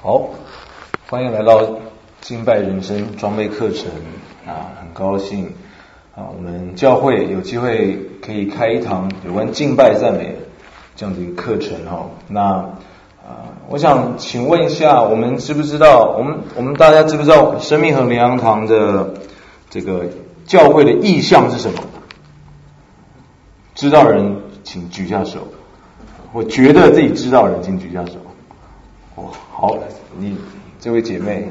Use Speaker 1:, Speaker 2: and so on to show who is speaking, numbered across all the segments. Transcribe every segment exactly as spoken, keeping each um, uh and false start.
Speaker 1: 好，欢迎来到敬拜人生装备课程啊，很高兴啊，我们教会有机会可以开一堂有关敬拜赞美这样的一个课程哈。那啊，我想请问一下，我们知不知道，我们我们大家知不知道生命和灵粮堂的这个教会的意向是什么？知道的人请举下手，我觉得自己知道的人请举下手。哦，好，你这位姐妹，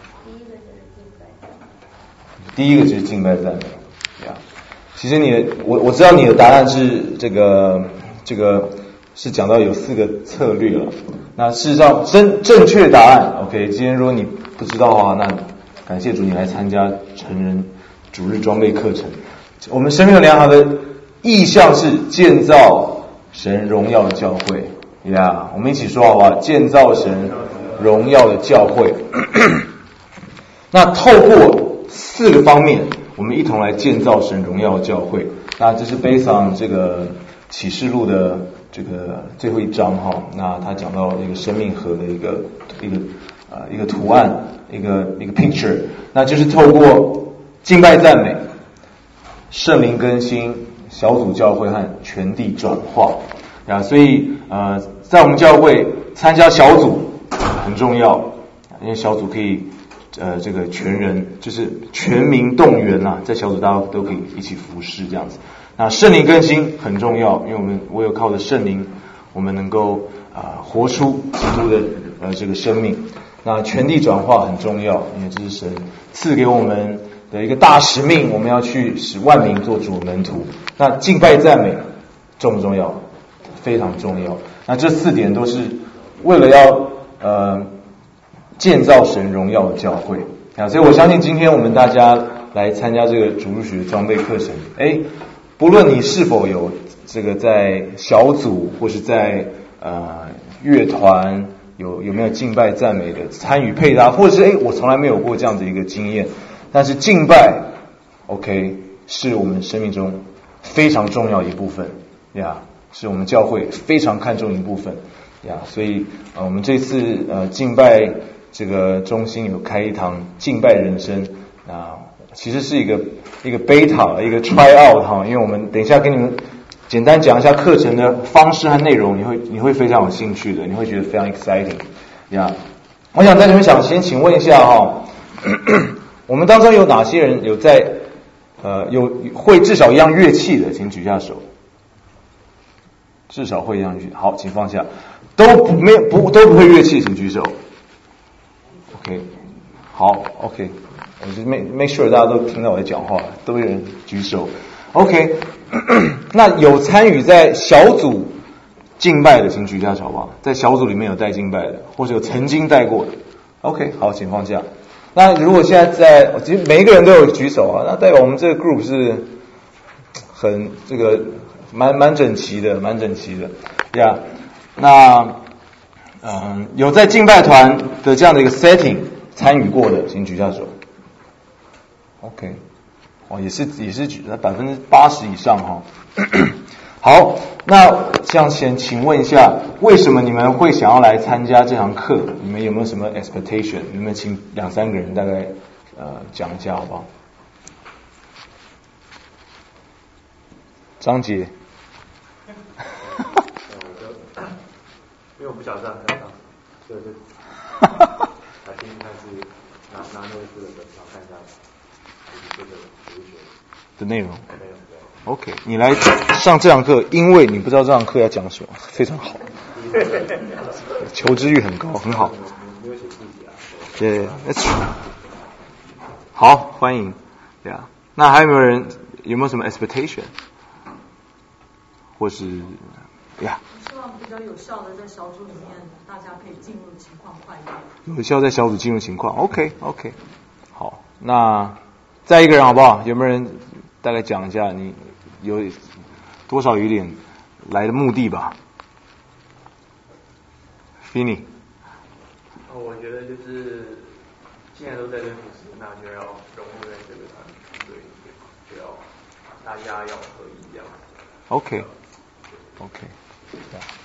Speaker 1: 第一个就是敬拜赞美呀。其实你的，我我知道你的答案是这个这个是讲到有四个策略了。那事实上正正确答案 ，OK， 今天如果你不知道的话，那感谢主你来参加成人主日装备课程。我们生命的良好的意向是建造神荣耀的教会。呀、yeah, 我们一起说好不好？建造神荣耀的教会。那透过四个方面，我们一同来建造神荣耀的教会。那这是based on这个启示录的这个最后一章哈。那他讲到一个生命河的一个一个呃一个图案，一个一个 picture。那就是透过敬拜赞美、圣灵更新、小组教会和全地转化。啊，所以呃，在我们教会参加小组很重要，因为小组可以呃这个全人就是全民动员啊，在小组大家都可以一起服侍这样子。那圣灵更新很重要，因为我们唯有靠着圣灵，我们能够啊、呃、活出基督的呃这个生命。那全地转化很重要，因为这是神赐给我们的一个大使命，我们要去使万民做主门徒。那敬拜赞美重不重要？非常重要。那这四点都是为了要呃建造神荣耀的教会啊，所以我相信今天我们大家来参加这个主日学装备课程，哎，不论你是否有这个在小组或是在呃乐团有有没有敬拜赞美的参与配搭，或者是哎我从来没有过这样的一个经验，但是敬拜 OK 是我们生命中非常重要的一部分呀。是我们教会非常看重的一部分呀，所以呃我们这次呃敬拜这个中心有开一堂敬拜人生啊，其实是一个一个 beta 一个 try out 哈，因为我们等一下跟你们简单讲一下课程的方式和内容，你会你会非常有兴趣的，你会觉得非常 exciting 呀。我想在这边想先请问一下哈，我们当中有哪些人有在呃有会至少一样乐器的，请举下手。至少会一样乐器，好，请放下。都不没有不都不会乐器，请举手。OK， 好 ，OK， 我就 make make sure 大家都听到我在讲话，都有人举手。OK， 那有参与在小组敬拜的，请举下手好不好？在小组里面有带敬拜的，或者有曾经带过的。OK， 好，请放下。那如果现在在，其实每一个人都有举手啊，那代表我们这个 group 是很这个。蛮蛮整齐的，蛮整齐的呀。Yeah, 那嗯、呃，有在敬拜团的这样的一个 setting 参与过的，请举下手。OK， 哦，也是也是举了百分之八十以上哈。好，那想先请问一下，为什么你们会想要来参加这堂课？你们有没有什么 expectation？ 你们请两三个人大概呃讲一下好不好？张杰。
Speaker 2: 因为我不晓得这样看到，所以就来听听看是拿拿那个字的本，然后看一下就是这个主学
Speaker 1: 的内容。
Speaker 2: 内容对。
Speaker 1: OK， 你来上这堂课，因为你不知道这堂课要讲什么，非常好。求知欲很高，很好。
Speaker 2: 没有写自己啊。
Speaker 1: 对 ，That's true。好，欢迎。对啊，那还有没有人有没有什么 expectation？ 或是呀？
Speaker 3: 希望比较有效的在小组里面，大家可以进入情况快一点。
Speaker 1: 有效在小组进入情况 ，OK OK。好，那再一个人好不好？有没有人大概讲一下你有多少有点来的目的吧 ？Finny。
Speaker 2: 哦，我觉得就是既然都在这服侍，那就要融入在这个团队里面，就要大家要合一这样。
Speaker 1: OK OK。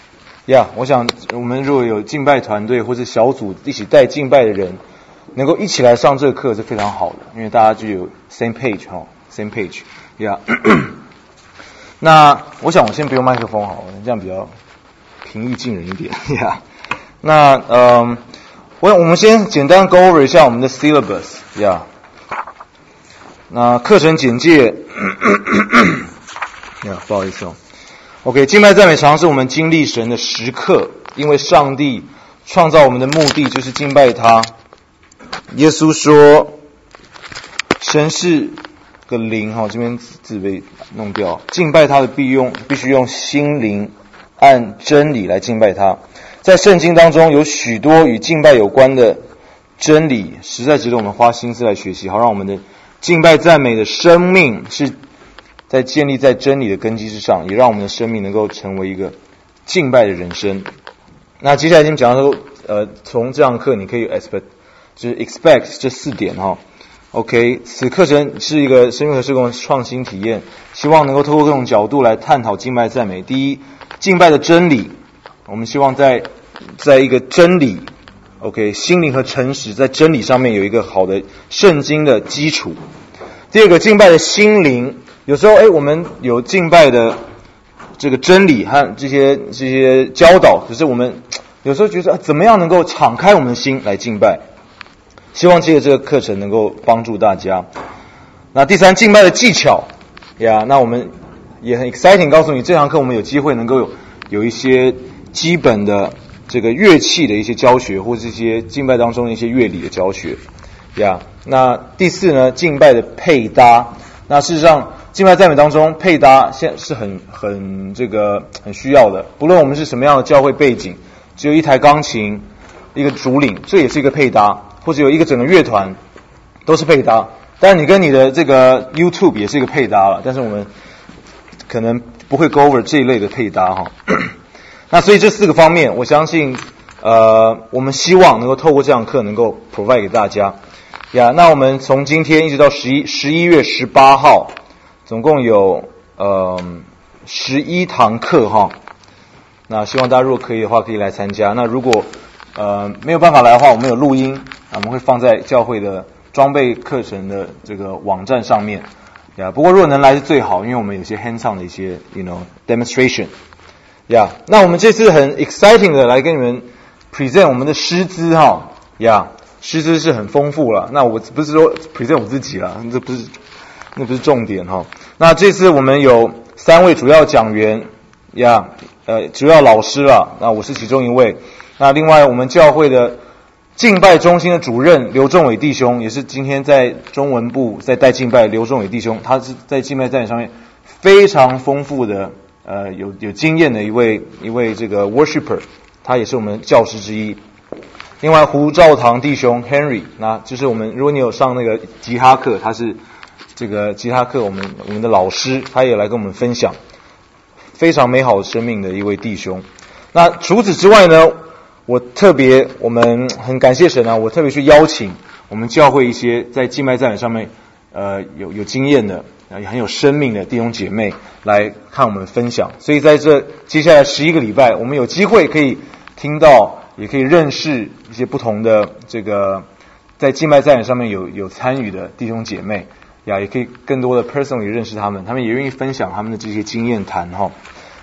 Speaker 1: 呀、yeah, 我想我们如果有敬拜团队或者小组一起带敬拜的人，能够一起来上这个课是非常好的，因为大家就有 same page 哈 ，same page， 呀、yeah. 那我想我先不用麦克风好了，这样比较平易近人一点呀。Yeah. 那嗯，我我们先简单 go over 一下我们的 syllabus 呀、yeah. 那课程简介，呀、yeah, 不好意思哦。OK， 敬拜赞美常是我们经历神的时刻，因为上帝创造我们的目的就是敬拜他。耶稣说，神是个灵哈，这边字被弄掉。敬拜他的必用必须用心灵按真理来敬拜他。在圣经当中有许多与敬拜有关的真理，实在值得我们花心思来学习，好让我们的敬拜赞美的生命是在建立在真理的根基之上，也让我们的生命能够成为一个敬拜的人生。那接下来已经讲到说，呃，从这堂课你可以 expect 就是 expect 这四点哈。OK， 此课程是一个生命和事工创新体验，希望能够透过各种角度来探讨敬拜赞美。第一，敬拜的真理，我们希望在在一个真理 ，OK， 心灵和诚实在真理上面有一个好的圣经的基础。第二个，敬拜的心灵，有时候哎，我们有敬拜的这个真理和这些这些教导，可是我们有时候觉得、啊、怎么样能够敞开我们的心来敬拜？希望借着这个课程能够帮助大家。那第三，敬拜的技巧呀，那我们也很 exciting 告诉你，这堂课我们有机会能够有有一些基本的这个乐器的一些教学，或是一些敬拜当中的一些乐理的教学呀。那第四呢，敬拜的配搭。那事实上，敬拜赞美当中配搭现在是很很这个很需要的，不论我们是什么样的教会背景，只有一台钢琴，一个主领，这也是一个配搭。或者有一个整个乐团都是配搭，当然你跟你的这个 YouTube 也是一个配搭了，但是我们可能不会 go over 这一类的配搭哈。那所以这四个方面，我相信呃我们希望能够透过这堂课能够 provide 给大家呀。那我们从今天一直到十一十一月十八号，总共有呃十一堂课哈。那希望大家如果可以的话，可以来参加。那如果呃没有办法来的话，我们有录音。我们会放在教会的装备课程的这个网站上面，呀。不过如果能来是最好，因为我们有些 hands-on 的一些 you know demonstration， 呀。那我们这次很 exciting 的来跟你们 present 我们的师资哈，呀，师资是很丰富了。那我不是说 present 我自己了，这不是那不是重点哈。那这次我们有三位主要讲员，呀，呃，主要老师了。那我是其中一位。那另外我们教会的敬拜中心的主任刘仲伟弟兄，也是今天在中文部在带敬拜。刘仲伟弟兄，他是在敬拜赞美上面非常丰富的，呃，有有经验的一位一位这个 worshiper， 他也是我们教师之一。另外胡兆堂弟兄 Henry， 那就是我们如果你有上那个吉他课，他是这个吉他课我们我们的老师，他也来跟我们分享非常美好的生命的一位弟兄。那除此之外呢？我特别，我们很感谢神啊！我特别去邀请我们教会一些在敬拜赞美上面，呃，有有经验的，也很有生命的弟兄姐妹来看我们分享。所以在这接下来十一个礼拜，我们有机会可以听到，也可以认识一些不同的这个在敬拜赞美上面有有参与的弟兄姐妹呀，也可以更多的 personally 认识他们，他们也愿意分享他们的这些经验谈哈。呀、yeah, ，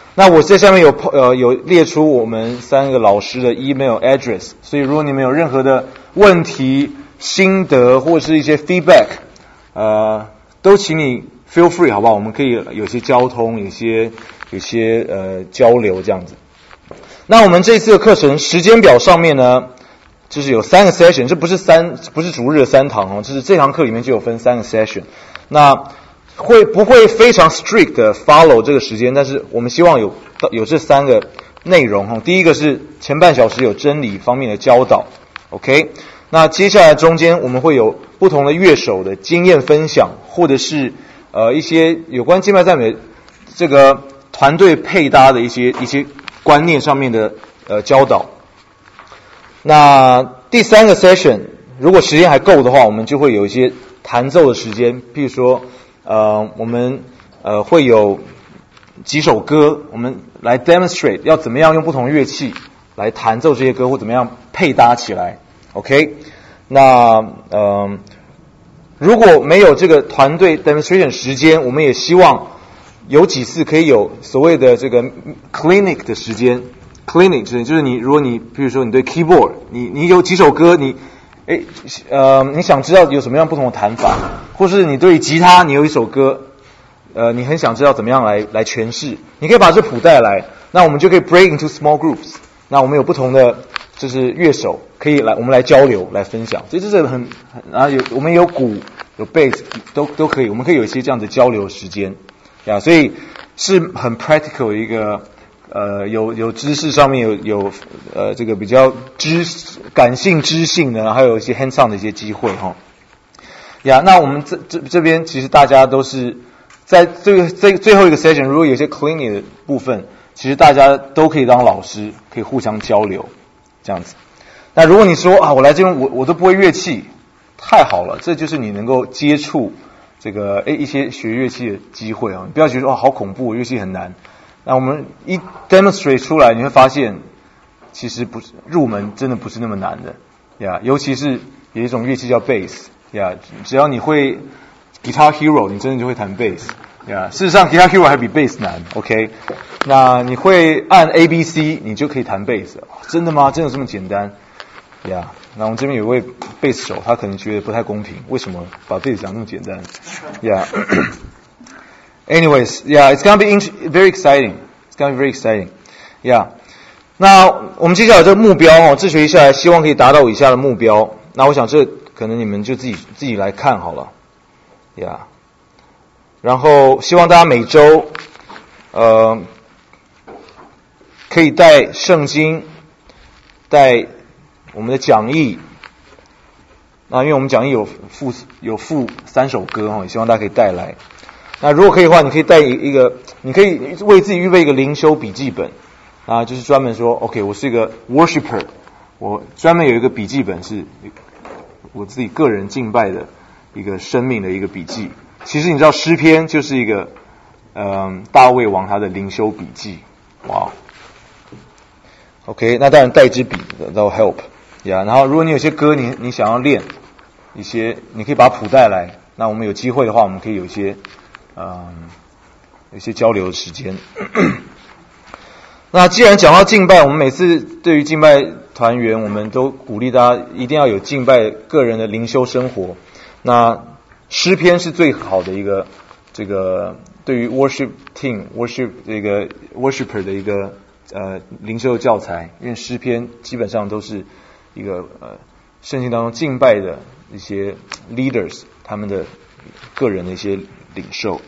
Speaker 1: 那我在下面有呃有列出我们三个老师的 email address， 所以如果你们有任何的问题、心得或是一些 feedback， 呃，都请你 feel free 好不好？我们可以有些交通，有些有些呃交流这样子。那我们这次的课程时间表上面呢，就是有三个 session， 这不是三不是逐日的三堂哦，就是这堂课里面就有分三个 session。那会不会非常 strict 的 follow 这个时间？但是我们希望有有这三个内容哈。第一个是前半小时有真理方面的教导 ，OK。那接下来中间我们会有不同的乐手的经验分享，或者是呃一些有关敬拜赞美这个团队配搭的一些一些观念上面的呃教导。那第三个 session 如果时间还够的话，我们就会有一些弹奏的时间，譬如说。呃，我们呃会有几首歌，我们来 demonstrate 要怎么样用不同的乐器来弹奏这些歌，或怎么样配搭起来。OK， 那呃，如果没有这个团队 demonstration 时间，我们也希望有几次可以有所谓的这个 clinic 的时间。clinic 就是你，如果你比如说你对 keyboard， 你你有几首歌，你诶呃你想知道有什么样不同的弹法，或是你对吉他你有一首歌，呃你很想知道怎么样来来诠释，你可以把这谱带来，那我们就可以 break into small groups。那我们有不同的就是乐手可以来，我们来交流来分享，所以这是很很啊有我们有鼓有 bass 都都可以，我们可以有一些这样的交流时间呀，所以是很 practical 的一个。呃，有有知识上面有有呃这个比较知感性知性的，还有一些 hands on 的一些机会哈。呀，那我们这这这边其实大家都是在这个这最后一个 session， 如果有些 cleaning 的部分，其实大家都可以当老师，可以互相交流这样子。那如果你说啊，我来这边我我都不会乐器，太好了，这就是你能够接触这个诶一些学乐器的机会啊。你不要觉得哇好恐怖，乐器很难。那我们一 demonstrate 出来，你会发现，其实不是入门真的不是那么难的呀。尤其是有一种乐器叫 bass 呀，只要你会 Guitar Hero， 你真的就会弹 bass 呀。事实上 Guitar Hero 还比 bass 难 ，OK？ 那你会按 A B C， 你就可以弹 bass， 真的吗？真的这么简单呀？那我们这边有一位 bass 手，他可能觉得不太公平，为什么把 bass 讲那么简单呀？Anyways, yeah, it's gonna be very exciting. It's gonna be very exciting. Yeah. 那我们接下来这个目标哦，自学一下来，希望可以达到以下的目标。那我想这可能你们就自己自己来看好了。Yeah. 然后希望大家每周呃可以带圣经，带我们的讲义。那因为我们讲义有附有附三首歌哈，也希望大家可以带来。那如果可以的话，你可以带一个，你可以为自己预备一个灵修笔记本啊，就是专门说 ，OK， 我是一个 worshiper， 我专门有一个笔记本是我自己个人敬拜的一个生命的一个笔记。其实你知道诗篇就是一个嗯大卫王他的灵修笔记，哇 ，OK， 那当然带支笔都 help 呀。然后如果你有些歌你你想要练一些，你可以把谱带来。那我们有机会的话，我们可以有一些。嗯，有一些交流的时间。那既然讲到敬拜，我们每次对于敬拜团员，我们都鼓励大家一定要有敬拜个人的灵修生活。那诗篇是最好的一个这个对于 worship team worship 这个 worshiper 的一个呃灵修教材，因为诗篇基本上都是一个呃圣经当中敬拜的一些 leaders 他们的个人的一些领受。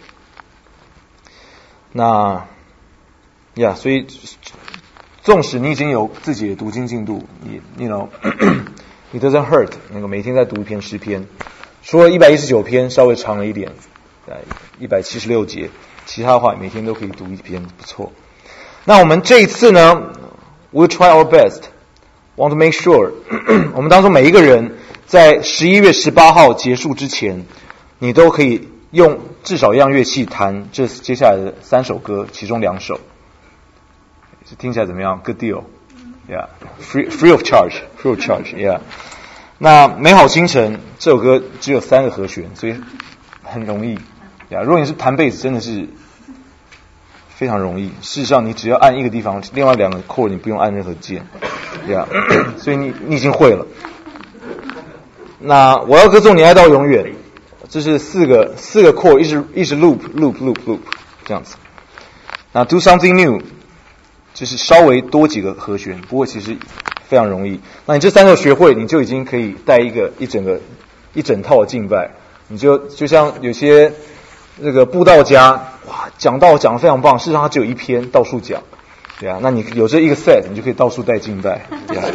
Speaker 1: 那呀， yeah, 所以纵使你已经有自己的读经进度，你 you know it doesn't hurt， 那个每天在读一篇诗篇，除了一百一十九篇稍微长了一点，一百七十六节，其他的话每天都可以读一篇，不错。那我们这一次呢 we'll try our best want to make sure 我们当中每一个人在十一月十八号结束之前，你都可以用至少一样乐器弹这接下来的三首歌，其中两首。听起来怎么样 ？Good deal, yeah. Free, free of charge, free of charge, yeah. 那美好清晨这首歌只有三个和弦，所以很容易。呀，如果你是弹贝斯，真的是非常容易。事实上，你只要按一个地方，另外两个 chord 你不用按任何键，呀，所以你你已经会了。那我要歌颂你爱到永远。这是四个四个 chord 一直一直 loop loop loop loop 这样子。那 do something new 就是稍微多几个和弦，不过其实非常容易。那你这三个学会，你就已经可以带一个一整个一整套的敬拜。你就就像有些那个布道家，哇，讲道讲得非常棒，事实上他只有一篇到处讲，对啊。那你有这一个 set， 你就可以到处带敬拜，对啊。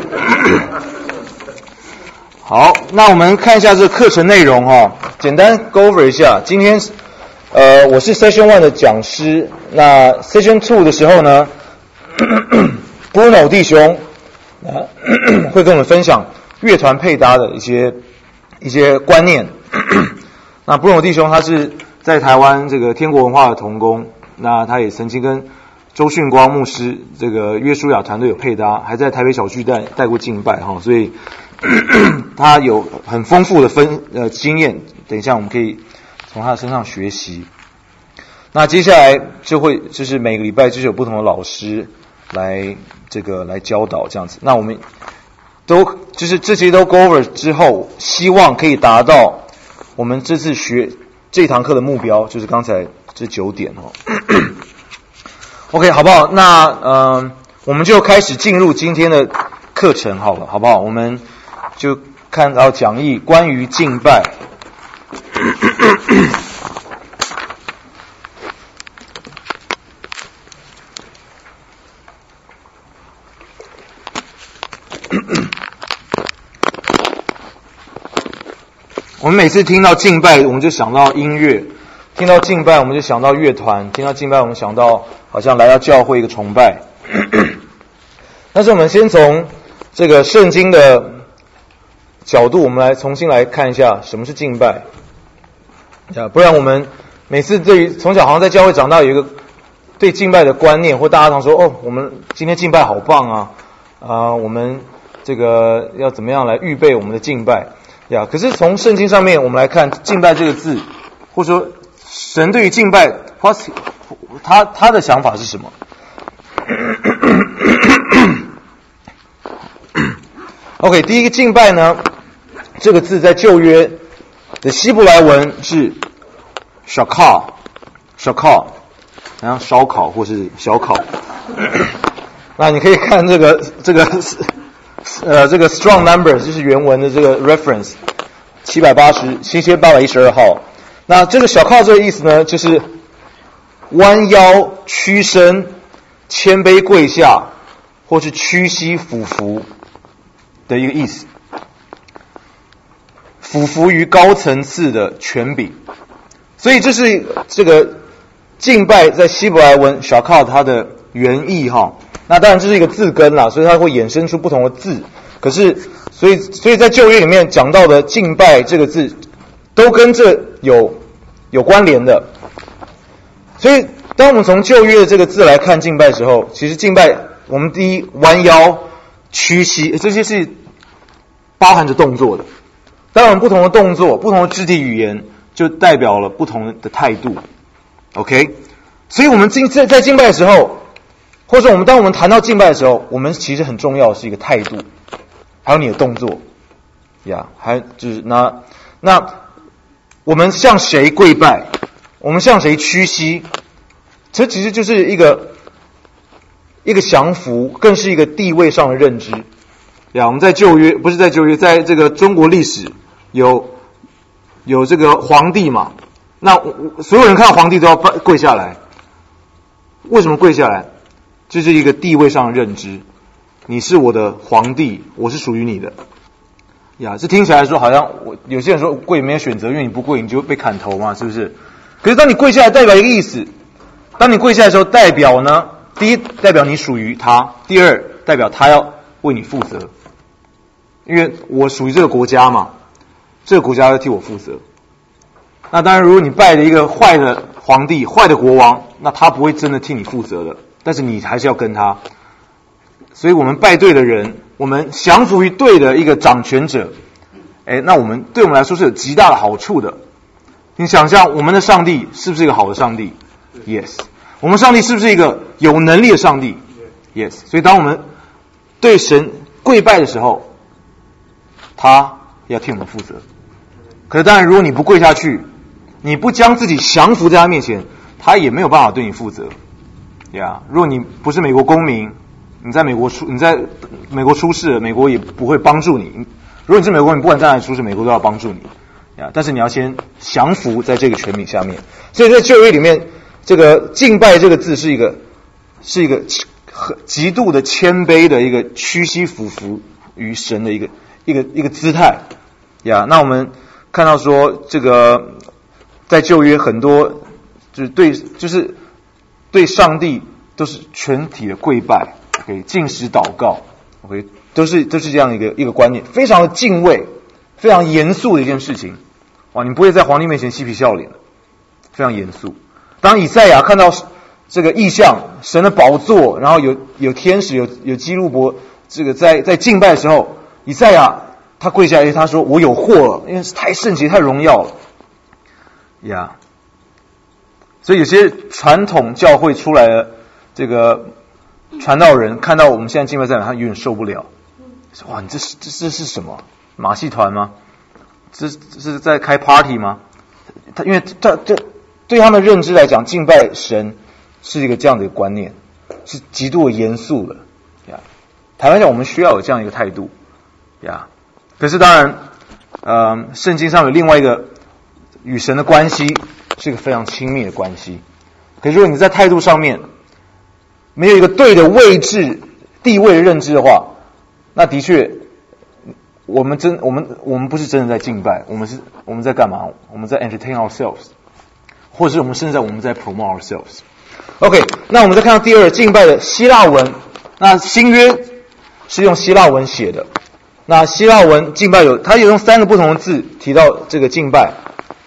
Speaker 1: 好，那我们看一下这个课程内容哈、哦，简单 go over 一下。今天呃我是 session one 的讲师，那 session two 的时候呢，Bruno 弟兄啊会跟我们分享乐团配搭的一些一些观念。那 Bruno 弟兄他是在台湾这个天国文化的同工， 那他也曾经跟周训光牧师这个约书亚团队有配搭，还在台北小巨蛋带过敬拜哈，所以他有很丰富的分呃经验，等一下我们可以从他的身上学习。那接下来就会就是每个礼拜就是有不同的老师来这个来教导这样子。那我们都就是这些都 go over 之后，希望可以达到我们这次学这堂课的目标，就是刚才这九点哦。OK， 好不好？那呃，我们就开始进入今天的课程好了，好不好？我们就看到讲义关于敬拜。我们每次听到敬拜，我们就想到音乐；听到敬拜，我们就想到乐团；听到敬拜，我们想到好像来到教会一个崇拜。但是我们先从这个圣经的角度，我们来重新来看一下什么是敬拜。不然我们每次对于从小好像在教会长大有一个对敬拜的观念，或大家常说哦，我们今天敬拜好棒啊，啊、呃，我们这个要怎么样来预备我们的敬拜呀？可是从圣经上面我们来看敬拜这个字，或者说神对于敬拜，他他的想法是什么？OK， 第一个敬拜呢，这个字在旧约的希伯来文是 shakal，shakal， 好像烧烤或是小烤。那你可以看这个这个呃这个 strong number， 就是原文的这个 reference 七百八十七千八百一十二号。那这个小靠这个意思呢，就是弯腰屈身、谦卑跪下，或是屈膝俯伏的一个意思。俯伏于高层次的权柄，所以这是这个敬拜在希伯来文小靠它的原意哈。那当然这是一个字根啦，所以它会衍生出不同的字。可是，所以所以在旧约里面讲到的敬拜这个字，都跟这有有关联的。所以，当我们从旧约的这个字来看敬拜的时候，其实敬拜我们第一弯腰、屈膝，这些是包含着动作的。当然，不同的动作、不同的肢体语言，就代表了不同的态度。OK， 所以我们敬在在敬拜的时候，或者我们当我们谈到敬拜的时候，我们其实很重要的是一个态度，还有你的动作呀，还就是那那我们向谁跪拜，我们向谁屈膝，这其实就是一个一个降服，更是一个地位上的认知呀。我们在旧约不是在旧约，在这个中国历史有有这个皇帝嘛，那所有人看到皇帝都要跪下来，为什么跪下来？这是一个地位上的认知，你是我的皇帝，我是属于你的呀。这听起来说好像我有些人说跪没有选择，因为你不跪你就被砍头嘛，是不是？可是当你跪下来代表一个意思，当你跪下来的时候代表呢，第一代表你属于他，第二代表他要为你负责，因为我属于这个国家嘛，这个国家要替我负责。那当然如果你拜了一个坏的皇帝、坏的国王，那他不会真的替你负责的，但是你还是要跟他。所以我们拜对的人，我们降服于对的一个掌权者，哎，那我们对我们来说是有极大的好处的。你想象我们的上帝是不是一个好的上帝？ Yes。 我们上帝是不是一个有能力的上帝？ Yes。 所以当我们对神跪拜的时候，他要替我们负责。可是当然如果你不跪下去，你不将自己降服在他面前，他也没有办法对你负责呀。如果你不是美国公民，你在美国出你在美国出事，美国也不会帮助你。如果你是美国公民，不管在哪里出事，美国都要帮助你呀。但是你要先降服在这个权柄下面。所以在旧约里面，这个敬拜这个字是一个是一个极度的谦卑的一个屈膝俯伏于神的一个一个一个姿态呀。那我们看到说这个在旧约很多就是对就是对上帝都是全体的跪拜， OK， 禁食祷告， OK， 都是都是这样一个一个观念，非常的敬畏，非常严肃的一件事情。哇，你不会在皇帝面前嬉皮笑脸的，非常严肃。当以赛亚看到这个意象，神的宝座，然后有有天使，有有基路伯，这个在在敬拜的时候，以赛亚他跪下来，他说我有祸了，因为是太圣洁太荣耀了呀。Yeah. 所以有些传统教会出来的这个传道人看到我们现在敬拜在哪，他有点受不了，说哇，你这是这这是什么马戏团吗？这这是在开 party 吗？他因为这这对他们认知来讲，敬拜神是一个这样的一个观念，是极度的严肃的呀。台湾讲我们需要有这样一个态度呀。可是当然，呃，圣经上有另外一个与神的关系是一个非常亲密的关系。可是如果你在态度上面没有一个对的位置、地位的认知的话，那的确，我们真我们我们不是真的在敬拜，我们是我们在干嘛？我们在 entertain ourselves， 或者是我们甚至在我们在 promote ourselves。OK， 那我们再看到第二敬拜的希腊文，那新约是用希腊文写的。那希腊文敬拜有，它有用三个不同的字提到这个敬拜。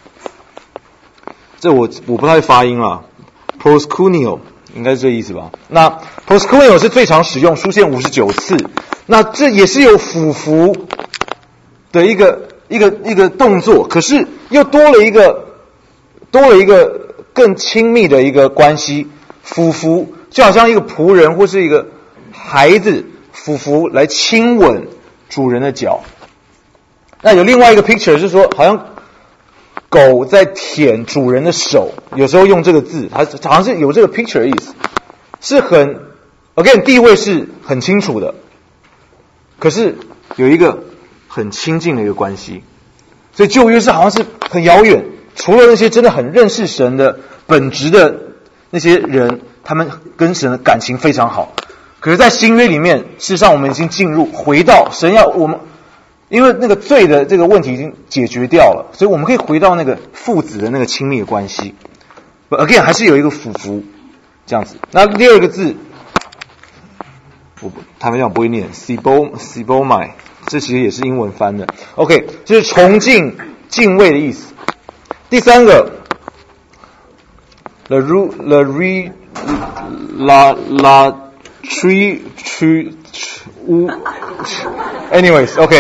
Speaker 1: 这我我不太会发音啊 ，proskuneo 应该是这意思吧？那 proskuneo 是最常使用，出现五十九次。那这也是有俯伏的一个一个一个动作，可是又多了一个多了一个更亲密的一个关系。俯伏就好像一个仆人或是一个孩子俯伏来亲吻主人的脚。那有另外一个 picture 是说，好像狗在舔主人的手，有时候用这个字，它好像是有这个 picture 的意思，是很 again 地位是很清楚的，可是有一个很亲近的一个关系。所以旧约是好像是很遥远，除了那些真的很认识神的本质的那些人，他们跟神的感情非常好。可是在新约里面，事实上我们已经进入回到神要我们，因为那个罪的这个问题已经解决掉了，所以我们可以回到那个父子的那个亲密的关系。But again 还是有一个俯伏这样子。那第二个字，我他们讲不会念 ，sibom sibomai， 这其实也是英文翻的。OK， 就是崇敬、敬畏的意思。第三个 ，la ru la re la la tree tree u anyways OK，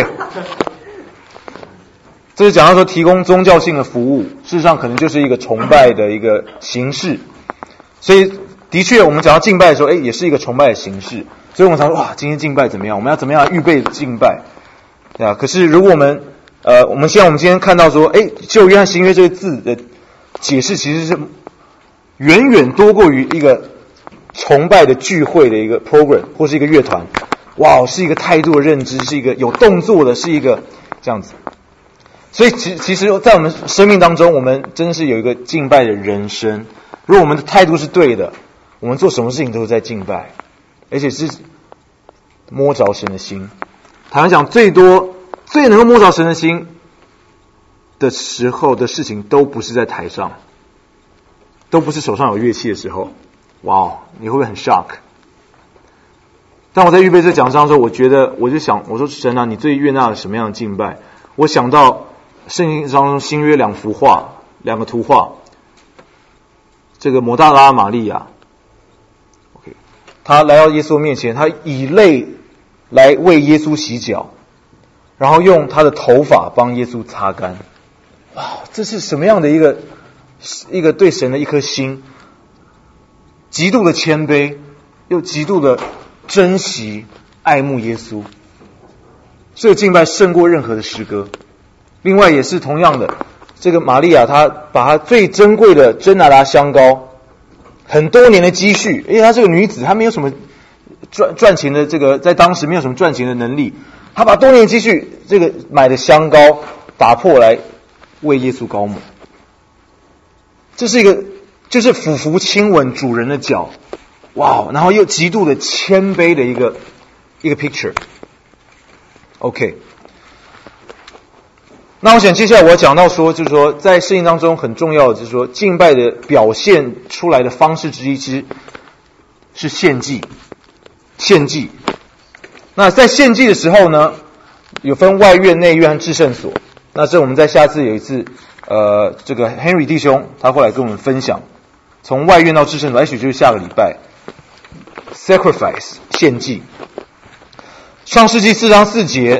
Speaker 1: 这是讲到说提供宗教性的服务，事实上可能就是一个崇拜的一个形式。所以的确，我们讲到敬拜的时候，哎，也是一个崇拜的形式。所以我们常说，哇，今天敬拜怎么样？我们要怎么样预备敬拜？对啊。可是如果我们呃，我们现在我们今天看到说，哎，旧约和新约这个字的解释其实是远远多过于一个崇拜的聚会的一个 program 或是一个乐团。哇，是一个态度的认知，是一个有动作的，是一个这样子。所以其其实在我们生命当中，我们真的是有一个敬拜的人生。如果我们的态度是对的，我们做什么事情都是在敬拜，而且是摸着神的心。台湾讲最多最能够摸着神的心的时候的事情，都不是在台上，都不是手上有乐器的时候。哇，你会不会很 shock？ 当我在预备这讲章的时候，我觉得我就想，我说神啊，你最悦纳了什么样的敬拜？我想到圣经当中新约两幅画，两个图画。这个抹大拉玛利亚 ，OK， 他来到耶稣面前，他以泪来为耶稣洗脚，然后用他的头发帮耶稣擦干。哇，这是什么样的一个一个对神的一颗心？极度的谦卑，又极度的珍惜、爱慕耶稣。这个敬拜胜过任何的诗歌。另外也是同样的。这个玛利亚，她把她最珍贵的真拿达香膏，很多年的积蓄，因为她这个女子，她没有什么赚赚钱的这个，在当时没有什么赚钱的能力，她把多年的积蓄这个买的香膏打破来为耶稣膏抹。这是一个就是俯伏亲吻主人的脚，哇，然后又极度的谦卑的一个一个 picture。OK。那我想接下来我要讲到说，就是说在圣经当中很重要的就是说敬拜的表现出来的方式之一，其实是献祭。献祭。那在献祭的时候呢，有分外院、内院和至圣所。那这我们在下次有一次，呃，这个 Henry 弟兄他会来跟我们分享从外院到至圣所，也许就是下个礼拜。Sacrifice 献祭。创世纪四章四节，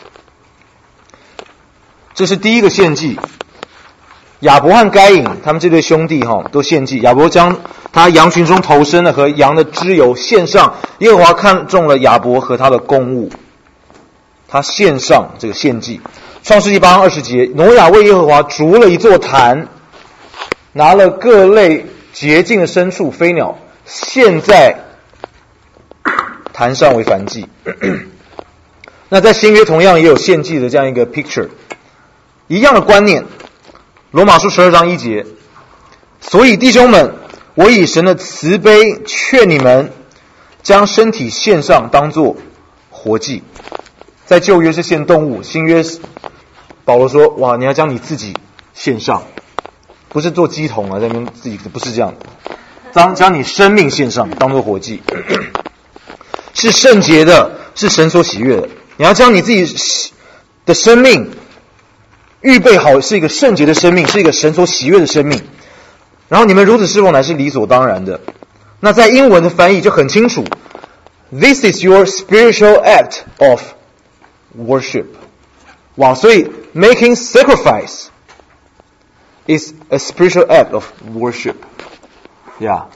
Speaker 1: 这是第一个献祭。亚伯和该隐他们这对兄弟哈都献祭。亚伯将他羊群中头生的和羊的脂油献上，耶和华看中了亚伯和他的公物，他献上这个献祭。创世纪八章二十节，挪亚为耶和华筑了一座坛，拿了各类洁净的牲畜飞鸟，献在坛上为燔祭。那在新约同样也有献祭的这样一个 picture， 一样的观念。罗马书十二章一节，所以弟兄们，我以神的慈悲劝你们，将身体献上，当作活祭。在旧约是献动物，新约保罗说，哇，你要将你自己献上，不是做鸡童啊，在那边自己不是这样的，将将你生命献上，当作活祭，是圣洁的，是神所喜悦的。你要将你自己的生命预备好，是一个圣洁的生命，是一个神所喜悦的生命。然后你们如此侍奉乃是理所当然的。那在英文的翻译就很清楚 ，This is your spiritual act of worship。哇，所以 making sacrifice is a spiritual act of worship。呀、yeah. ，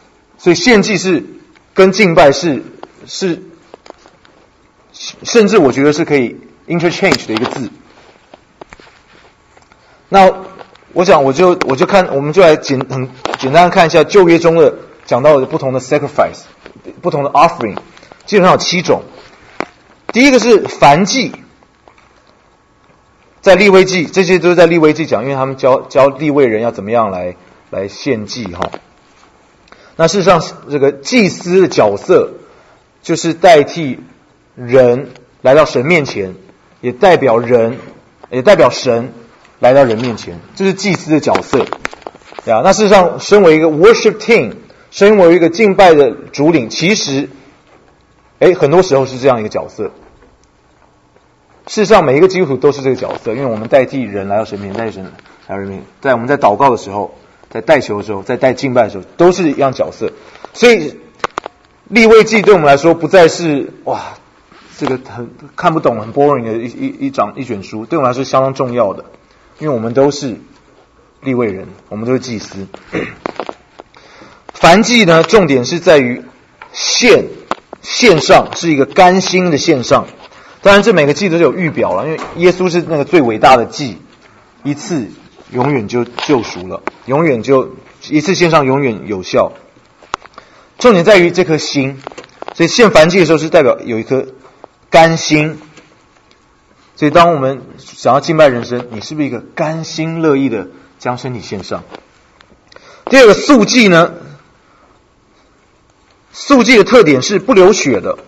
Speaker 1: 所以献祭是跟敬拜是是，甚至我觉得是可以 interchange 的一个字。那我想我就我就看我们就来简很简单的看一下旧约中的讲到的不同的 sacrifice， 不同的 offering， 基本上有七种。第一个是燔祭，在利未记，这些都是在利未记讲，因为他们教教利未人要怎么样来来献祭哈。那事实上这个祭司的角色就是代替人来到神面前，也代表人也代表神来到人面前，这是祭司的角色呀。那事实上身为一个 worship team， 身为一个敬拜的主领，其实诶很多时候是这样一个角色。事实上每一个基督徒都是这个角色，因为我们代替人来到神面前，代替神来到人面前，在我们在祷告的时候，在代求的时候，在带敬拜的时候，都是一样角色。所以利未记对我们来说不再是哇这个很看不懂很 boring 的一一一章一卷书，对我们来说是相当重要的，因为我们都是利未人，我们都是祭司。燔祭呢，重点是在于献献上，是一个甘心的献上。当然这每个祭都是有预表了，因为耶稣是那个最伟大的祭，一次永远就救赎了，永远就一次献上永远有效。重点在于这颗心，所以献燔祭的时候是代表有一颗甘心。所以当我们想要敬拜人生，你是不是一个甘心乐意的将身体献上？第二个素祭呢，素祭的特点是不流血的，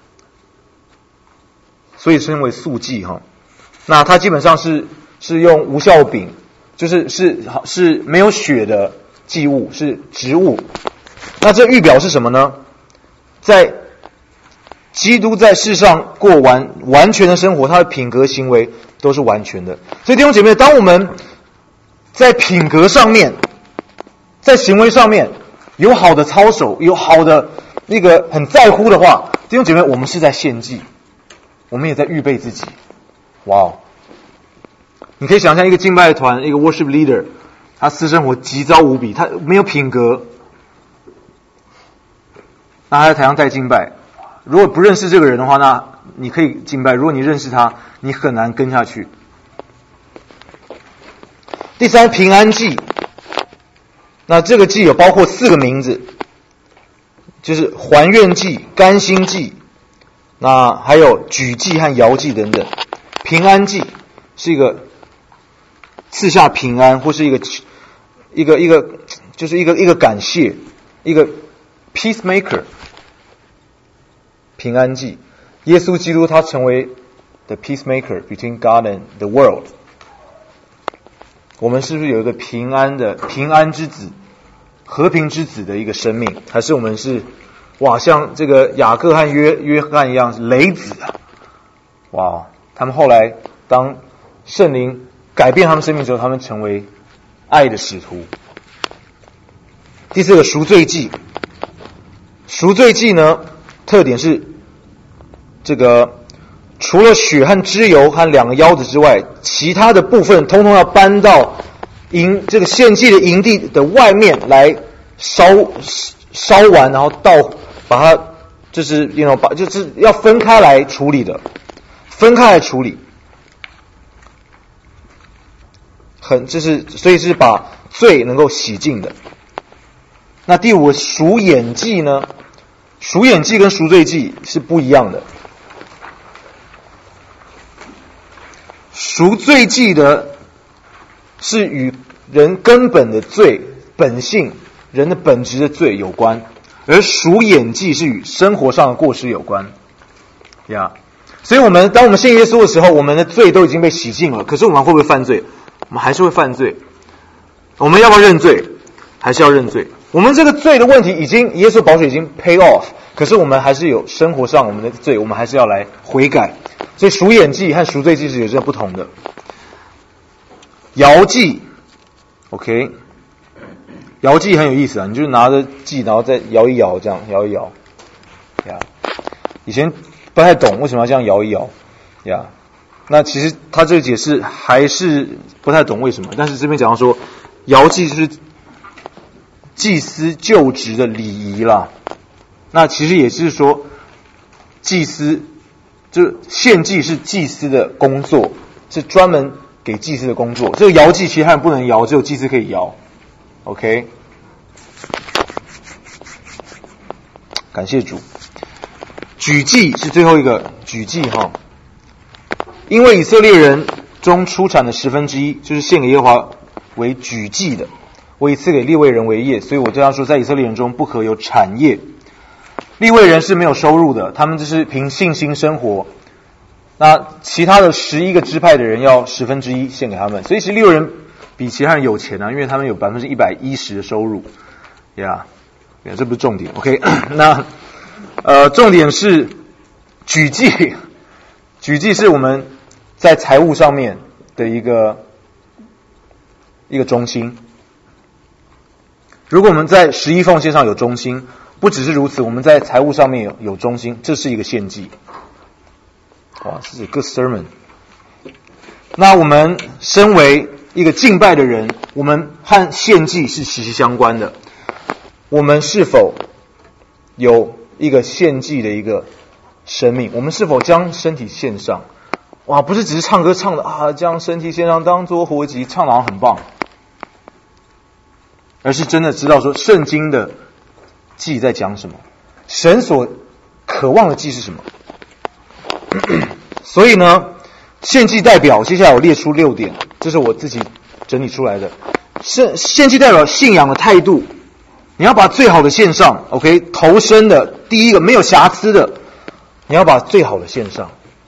Speaker 1: 所以称为素祭哈。那它基本上是是用无酵饼，就是是是没有血的祭物，是植物。那这预表是什么呢？在基督在世上过完完全的生活，他的品格行为都是完全的。所以弟兄姐妹，当我们在品格上面，在行为上面有好的操守，有好的那个很在乎的话，弟兄姐妹，我们是在献祭，我们也在预备自己。哇哦！你可以想象一个敬拜团，一个 worship leader， 他私生活极糟无比，他没有品格，那他在台上带敬拜。如果不认识这个人的话，那你可以敬拜；如果你认识他，你很难跟下去。第三，平安祭。那这个祭有包括四个名字，就是还愿祭、甘心祭，那还有举祭和摇祭等等。平安祭是一个赐下平安，或是一个一个一个就是一个一个感谢，一个 peacemaker。平安祭，耶稣基督他成为 the peacemaker between God and the world。我们是不是有一个平安的平安之子、和平之子的一个生命？还是我们是哇像这个雅各和约约翰一样雷子啊？哇！他们后来当圣灵改变他们生命之后，他们成为爱的使徒。 第四个赎罪祭，赎罪祭呢，特点是这个除了血和脂油和两个腰子之外，其他的部分通通要搬到营这个献祭的营地的外面来烧烧完，然后倒把它就是 you know 把就是要分开来处理的，分开来处理，很就是所以是把罪能够洗净的。那第五个赎眼祭呢？赎眼祭跟赎罪祭是不一样的。赎罪祭的是与人根本的罪本性、人的本质的罪有关，而赎眼祭是与生活上的过失有关。呀、yeah. ，所以我们当我们信耶稣的时候，我们的罪都已经被洗净了，可是我们会不会犯罪？我们还是会犯罪。我们要不要认罪？还是要认罪。我们这个罪的问题已经耶稣宝血已经 pay off， 可是我们还是有生活上我们的罪，我们还是要来悔改。所以赎眼祭和赎罪祭是有这不同的。摇祭 ，OK， 摇祭很有意思啊，你就拿着祭，然后再摇一摇，这样摇一摇，呀、yeah. ，以前不太懂为什么要这样摇一摇，呀、yeah. ，那其实他这个解释还是不太懂为什么，但是这边讲到说，摇祭就是祭司就职的礼仪啦，那其实也是说，祭司就献祭是祭司的工作，是专门给祭司的工作。这个摇祭其他人不能摇，只有祭司可以摇。OK， 感谢主。举祭是最后一个举祭哈，因为以色列人中出产的十分之一就是献给耶和华为举祭的。我以赐给利未人为业，所以我这样说，在以色列人中不可有产业。利未人是没有收入的，他们就是凭信心生活。那其他的十一个支派的人要十分之一献给他们，所以其实利未人比其他人有钱啊，因为他们有百分之一百一十的收入。呀、yeah, ，这不是重点。OK， 那呃，重点是举祭，举祭是我们在财务上面的一个一个中心。如果我们在十一奉献上有忠心，不只是如此，我们在财务上面有有忠心，这是一个献祭。哇，这是 good sermon。那我们身为一个敬拜的人，我们和献祭是息息相关的。我们是否有一个献祭的一个生命？我们是否将身体献上？哇，不是只是唱歌唱的啊，将身体献上当作活祭，唱的好像很棒。而是真的知道说圣经的祭在讲什么，神所渴望的祭是什么。所以呢，献祭代表接下来我列出六点，这是我自己整理出来的。献献祭代表信仰的态度，你要把最好的献上 ，OK， 投身的第一个没有瑕疵的，你要把最好的献上。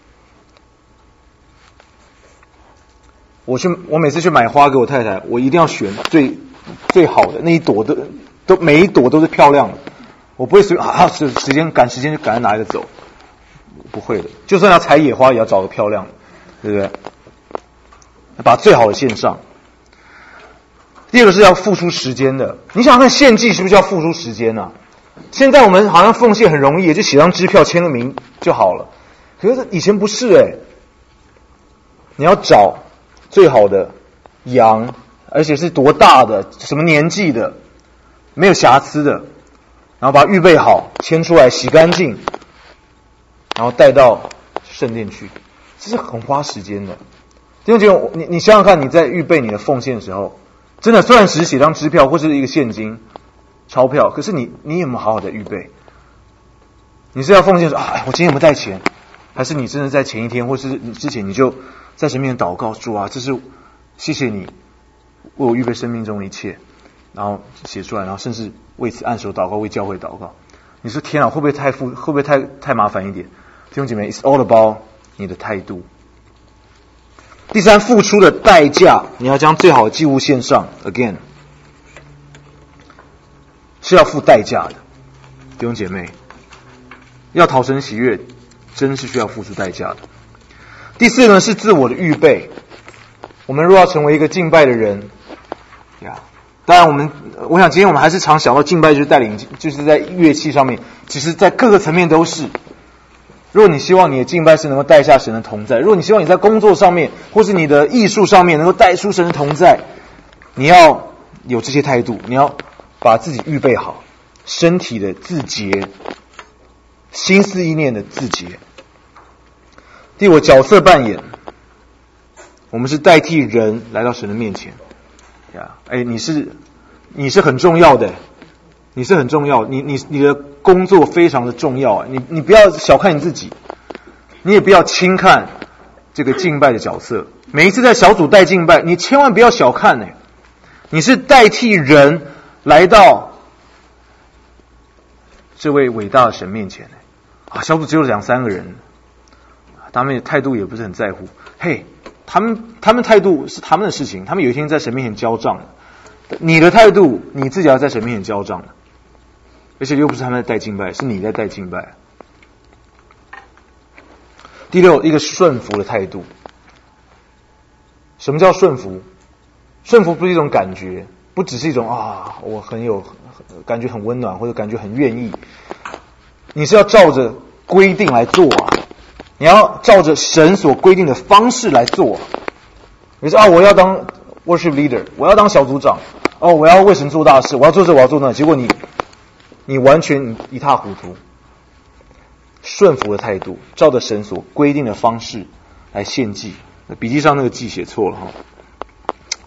Speaker 1: 我去，我每次去买花给我太太，我一定要选最最好的那一朵都都每一朵都是漂亮的，我不会随啊时时间赶时间就赶快拿一个走，不会的。就算要采野花，也要找个漂亮的，对不对？把最好的献上。第二个是要付出时间的，你想想看，献祭是不是要付出时间啊？现在我们好像奉献很容易，就写张支票签个名就好了，可是以前不是诶、欸、你要找最好的羊，而且是多大的，什么年纪的，没有瑕疵的，然后把它预备好，牵出来洗干净，然后带到圣殿去，这是很花时间的。弟兄姐妹，你你想想看，你在预备你的奉献的时候，真的虽然只是写张支票或是一个现金钞票，可是你你有没有好好的预备？你是要奉献说啊，我今天有没有带钱？还是你真的在前一天或是你之前你就在神面前祷告，主啊，这是谢谢你为我预备生命中的一切，然后写出来，然后甚至为此按手祷告，为教会祷告。你说天啊，会不会太复，会不会太太麻烦一点？弟兄姐妹 ，It's all about 你的态度。第三，付出的代价，你要将最好的祭物献上 ，again 是要付代价的。弟兄姐妹，要讨神喜悦，真是需要付出代价的。第四呢，是自我的预备。我们若要成为一个敬拜的人呀， 当然我们我想今天我们还是常想到敬拜就是带领，就是在乐器上面，其实在各个层面都是。如果你希望你的敬拜是能够带下神的同在，如果你希望你在工作上面或是你的艺术上面能够带出神的同在，你要有这些态度，你要把自己预备好，身体的自洁，心思意念的自洁。第五，角色扮演，我们是代替人来到神的面前呀。哎，你是你是很重要的，你是很重要，你你你的工作非常的重要啊！你你不要小看你自己，你也不要轻看这个敬拜的角色。每一次在小组带敬拜，你千万不要小看呢，你是代替人来到这位伟大的神面前啊！小组只有两三个人。他们的态度也不是很在乎，嘿，他们他们态度是他们的事情，他们有一天在神面前交账的。你的态度，你自己要在神面前交账的，而且又不是他们在带敬拜，是你在带敬拜。第六，一个顺服的态度。什么叫顺服？顺服不是一种感觉，不只是一种啊，我很有感觉很温暖，或者感觉很愿意。你是要照着规定来做啊。你要照着神所规定的方式来做。你说啊，我要当 worship leader， 我要当小组长，哦，我要为神做大事，我要做这，我要做那，结果你你完全一塌糊涂。顺服的态度，照着神所规定的方式来献祭。笔记上那个记写错了哈。呀、yeah. ，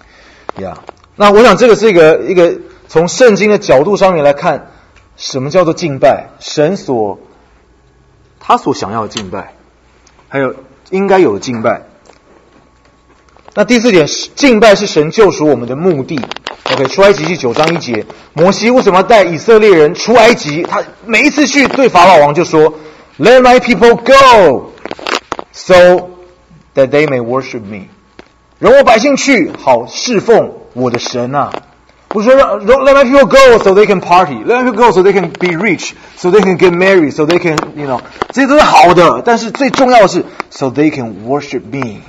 Speaker 1: 那我想这个是一个一个从圣经的角度上面来看，什么叫做敬拜？神所他所想要的敬拜。还有应该有的敬拜。那第四点，敬拜是神救赎我们的目的。OK， 出埃及记九章一节，摩西为什么要带以色列人出埃及？他每一次去对法老王就说 ，Let my people go, so that they may worship me。容我百姓去，好侍奉我的神啊。不是说让 Let my people go so they can party, Let my people go so they can be rich, so they can get married, so they can, you know， 这些都是好的，但是最重要的是 so they can worship me。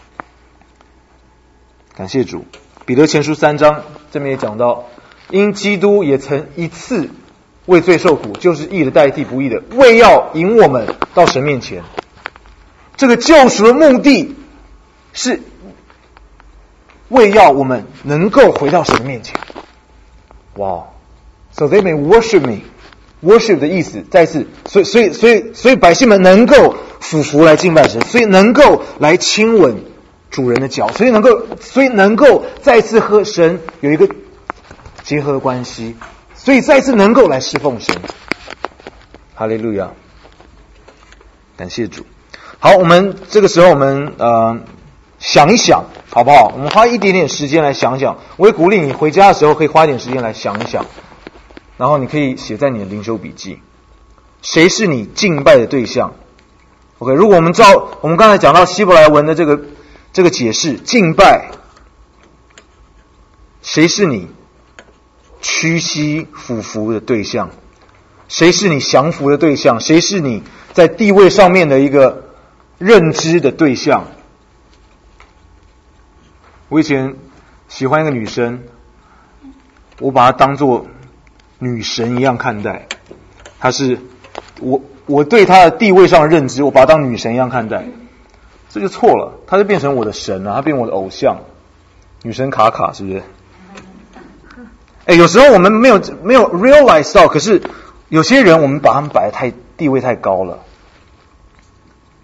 Speaker 1: 感谢主，彼得前书三章这边也讲到，因基督也曾一次为罪受苦，就是义的代替不义的，为要引我们到神面前。这个救赎的目的是为要我们能够回到神面前。哇、wow. So they may worship me. Worship 的意思再次，所以所以所以所以百姓们能够俯伏来敬拜神，所以能够来亲吻主人的脚，所以能够所以能够再次和神有一个结合的关系，所以再次能够来侍奉神。哈利路亚，感谢主。好，我们这个时候我们呃想一想好不好？我们花一点点时间来想想。我也鼓励你回家的时候可以花一点时间来想一想，然后你可以写在你的灵修笔记。谁是你敬拜的对象 ？OK， 如果我们照我们刚才讲到希伯来文的这个这个解释，敬拜，谁是你屈膝俯伏的对象？谁是你降服的对象？谁是你在地位上面的一个认知的对象？我以前喜欢一个女生，我把她当作女神一样看待。她是我我对她的地位上的认知，我把她当女神一样看待，这就错了。她就变成我的神了，她变成我的偶像，女神卡卡，是不是？哎，有时候我们没有没有 realize 到，可是有些人我们把他们摆得太地位太高了。呀、yeah, ，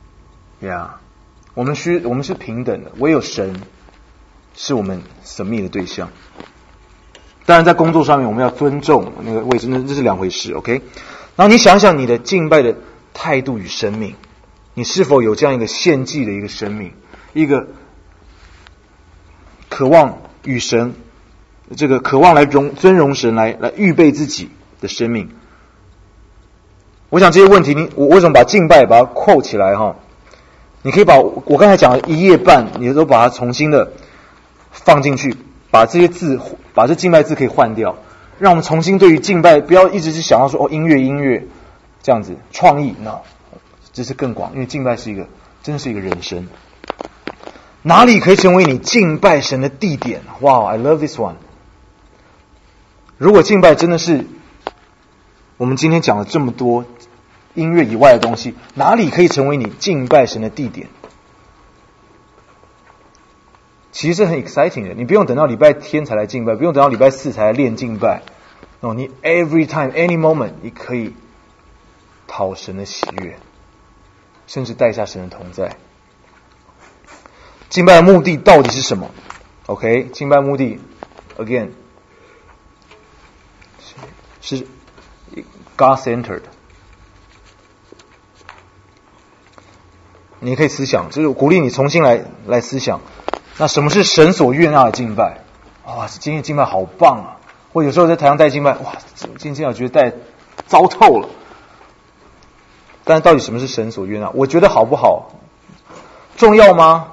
Speaker 1: 我们需我们是平等的，唯有神是我们submit的对象。当然在工作上面我们要尊重那个位置，那这是两回事 OK。 然后你想想你的敬拜的态度与生命，你是否有这样一个献祭的一个生命，一个渴望与神这个渴望来荣尊荣神，来来预备自己的生命。我想这些问题你我为什么把敬拜把它扣起来哈？你可以把我刚才讲的一页半你都把它重新的放进去，把这些字把这敬拜字可以换掉，让我们重新对于敬拜不要一直是想要说哦音乐音乐这样子创意 no， 这是更广，因为敬拜是一个真是一个人生。哪里可以成为你敬拜神的地点？哇、wow, I love this one。 如果敬拜真的是我们今天讲了这么多音乐以外的东西，哪里可以成为你敬拜神的地点？其实是很 exciting 的，你不用等到礼拜天才来敬拜，不用等到礼拜四才来练敬拜，哦，你 every time any moment 你可以讨神的喜悦，甚至带下神的同在。敬拜的目的到底是什么 ？OK， 敬拜目的 again 是 God-centered。你可以思想，就是鼓励你重新来来思想。那什么是神所悦纳的敬拜？哇，今天敬拜好棒啊！我有时候在台上带敬拜，哇，今天敬拜觉得带糟透了。但是到底什么是神所悦纳？我觉得好不好？重要吗？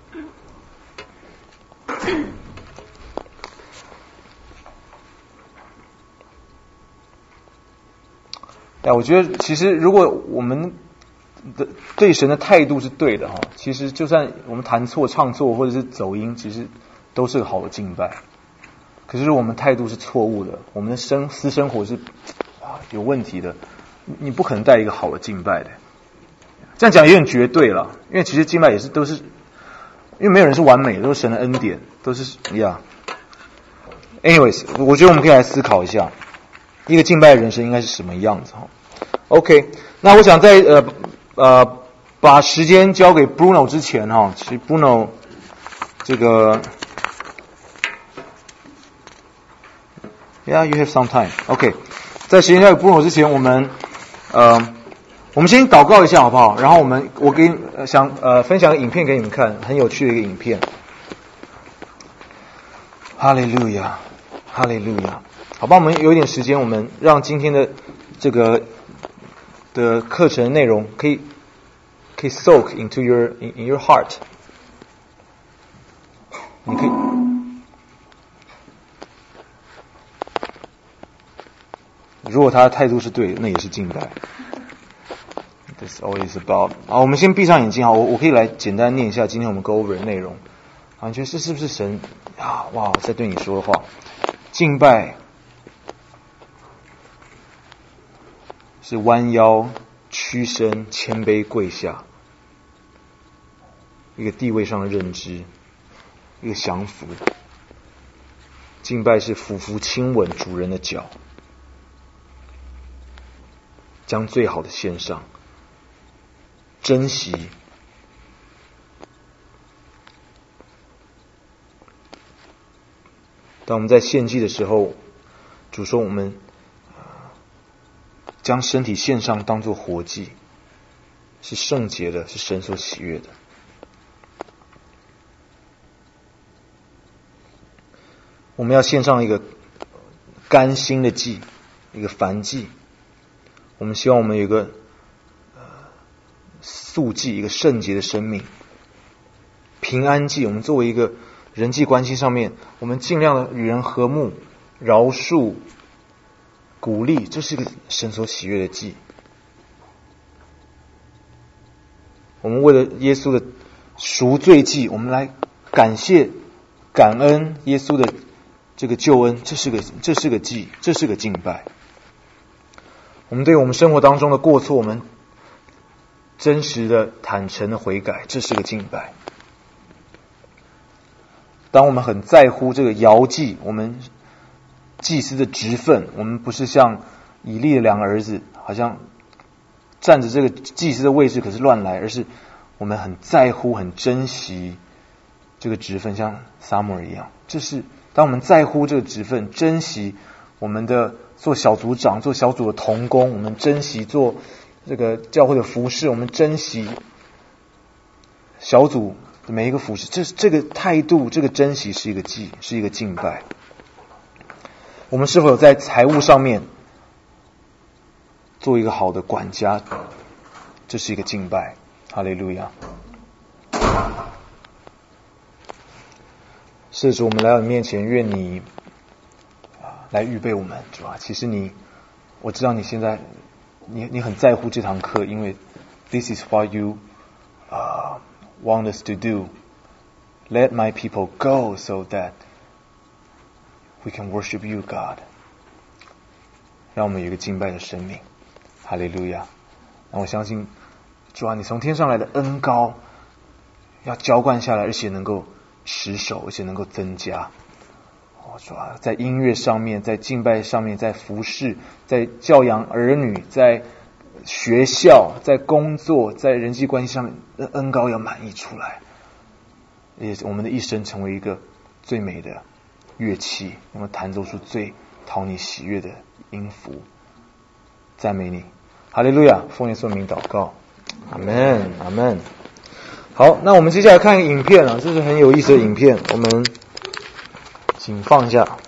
Speaker 1: 哎，我觉得其实如果我们的对神的态度是对的哈，其实就算我们弹错、唱错或者是走音，其实都是个好的敬拜。可是如果我们态度是错误的，我们的生私生活是啊有问题的，你不可能带一个好的敬拜的。这样讲有点绝对了，因为其实敬拜也是都是，因为没有人是完美的，都是神的恩典，都是呀。Anyways， 我觉得我们可以来思考一下，一个敬拜的人生应该是什么样子哈。OK， 那我想在呃呃把时间交给 Bruno 之前哈，其实 Bruno 这个 ，Yeah， you have some time。OK， 在时间交给 Bruno 之前，我们呃我们先祷告一下好不好？然后我们我给呃想呃分享个影片给你们看，很有趣的一个影片。哈利路亚，哈利路亚。好吧，我们有一点时间，我们让今天的这个的课程内容可以可以 soak into your in, in your heart。你可以，如果他的态度是对的，那也是敬拜。That's all it's about。好，我们先闭上眼睛哈，我我可以来简单念一下今天我们 go over 的内容。啊，你觉得这是不是神啊？哇，在对你说的话，敬拜是弯腰、屈身、谦卑、跪下，一个地位上的认知，一个降服。敬拜是俯伏亲吻主人的脚，将最好的献上，珍惜。当我们在献祭的时候，主说我们将身体献上当作活祭，是圣洁的，是神所喜悦的。我们要献上一个甘心的祭，一个燔祭。我们希望我们有一个呃素祭，一个圣洁的生命。平安祭，我们作为一个人际关系上面，我们尽量的与人和睦、饶恕、鼓励，这是个神所喜悦的祭。我们为了耶稣的赎罪祭，我们来感谢、感恩耶稣的这个救恩，这是个这是个祭，这是个敬拜。我们对我们生活当中的过错，我们真实的、坦诚的悔改，这是个敬拜。当我们很在乎这个摇祭，我们祭司的职分，我们不是像以利的两个儿子，好像占着这个祭司的位置，可是乱来，而是我们很在乎、很珍惜这个职分，像撒母耳一样。这是当我们在乎这个职分，珍惜我们的做小组长、做小组的同工，我们珍惜做这个教会的服事，我们珍惜小组的每一个服事，这这个态度，这个珍惜是一个祭，是一个敬拜。我们是否有在财务上面做一个好的管家？这是一个敬拜。哈利路亚！是主，我们来到你面前，愿你来预备我们，主啊！其实你，我知道你现在，你你很在乎这堂课，因为 this is what you uh, want us to do. Let my people go so that we can worship you, God. 让我们有一个敬拜的生命。哈利路亚！那我相信主啊，你从天上来的恩膏要浇灌下来，而且能够持守，而且能够增加。哦，主啊，在音乐上面，在敬拜上面，在服侍，在教养儿女，在学校，在工作，在人际关系上面，恩膏要满溢出来，也我们的一生成为一个最美的乐器，能够弹奏出最讨你喜悦的音符。赞美你，哈利路亚！奉耶稣名祷告，阿们，阿们。好，那我们接下来看影片啊，这是很有意思的影片，我们请放下。